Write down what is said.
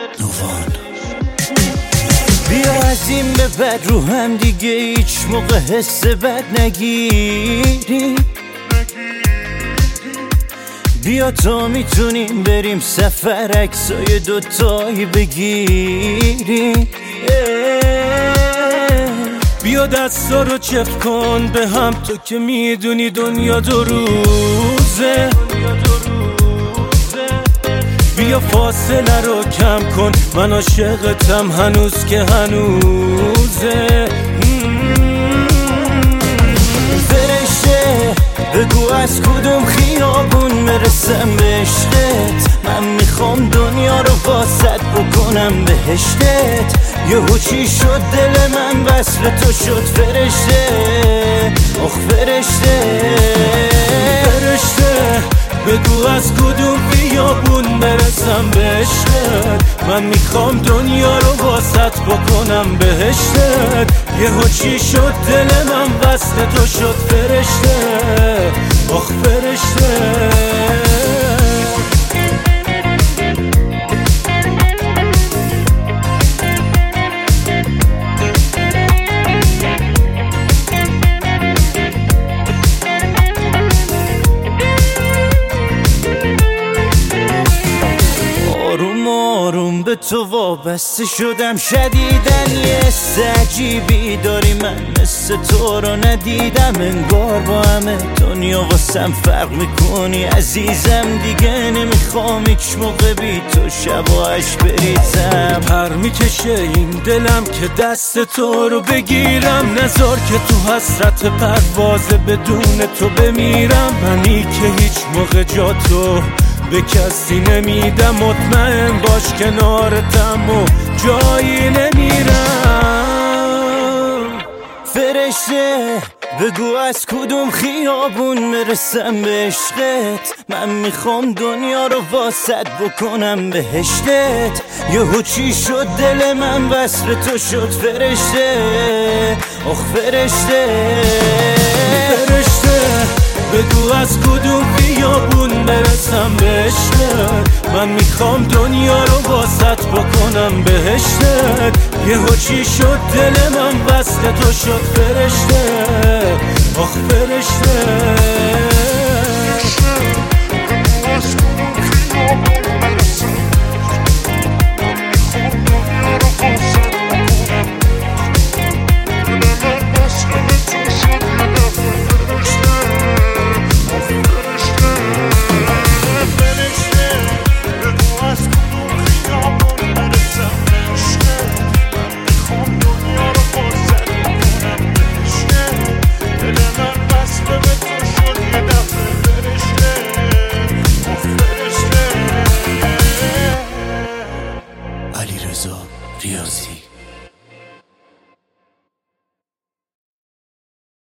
نوان. بیا از این به بعد رو هم دیگه هیچ موقع حس بد نگیری. بیا تا میتونیم بریم سفر عکسای دوتایی بگیریم. بیا دستا رو چفت کن به هم، تو که میدونی دنیا دو روزه. بیا فاصله رو کم کن، من عاشقتم هنوز که هنوزه. فرشته بگو از کدوم خیابون برسم به عشقت. من میخوام دنیا رو واسط بکنم بهشتت. یهو چی شد دل من وصل تو شد فرشته. آخ فرشته فرشته بگو از کدوم خیابون برسم به عشقت. من میخوام دنیا رو واسط بکنم بهشتت. یهو چی شد دل من وصل تو شد فرشته. آخ فرشته آروم به تو وابسته شدم شدیدن. یه حس عجیبی داری من مثل تو رو ندیدم. انگار با همه دنیا واسم فرق میکنی عزیزم. دیگه نمیخوام هیچ موقع بی تو شباهش بریزم. پر میکشه این دلم که دست تو رو بگیرم. نذار که تو حسرت پروازه بدون تو بمیرم. منی که هیچ موقع جا تو به کسی نمیدم. مطمئن باش کنارتم و جایی نمیرم. فرشته بگو از کدوم خیابون برسم به عشقت. من میخوام دنیا رو واسط بکنم بهشتت. یهو چی شد دل من وصل تو شد فرشته. آخ فرشته فرشته بگو از کدوم خیابون برسم به عشقت. من میخوام دنیا رو واسط بکنم بهشتت. یهو چی شد دل من وصل تو شد فرشته. آخ فرشته علیرضا ریاضی.